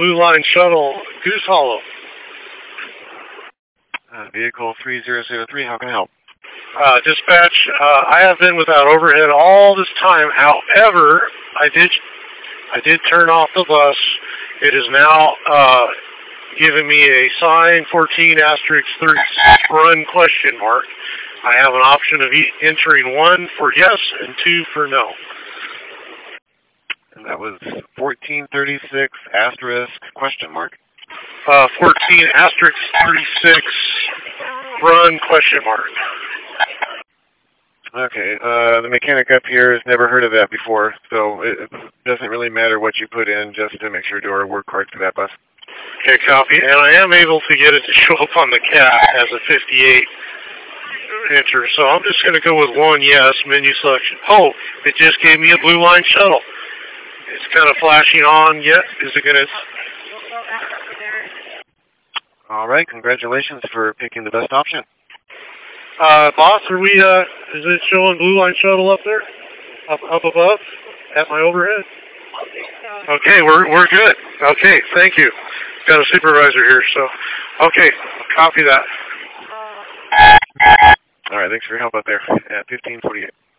Blue Line Shuttle, Goose Hollow. Vehicle 3003, how can I help? Dispatch, I have been without overhead all this time. However, I did turn off the bus. It is now giving me a sign 14 asterisk 3 run question mark. I have an option of entering 1 for yes and 2 for no. And that was 1436 asterisk question mark. 14 asterisk 36 run question mark. Okay, the mechanic up here has never heard of that before, so it doesn't really matter what you put in just to make sure to do our work hard for that bus. Okay, copy. And I am able to get it to show up on the CAT as a 58 enter, so I'm just going to go with 1 yes, menu selection. Oh, it just gave me a Blue Line Shuttle. It's kind of flashing on yet. Is it going to... All right, congratulations for picking the best option. Boss, are we, is it showing Blue Line Shuttle up there? Up above? At my overhead? Okay, we're good. Okay, thank you. Got a supervisor here, so, okay, copy that. All right, thanks for your help out there at 1548.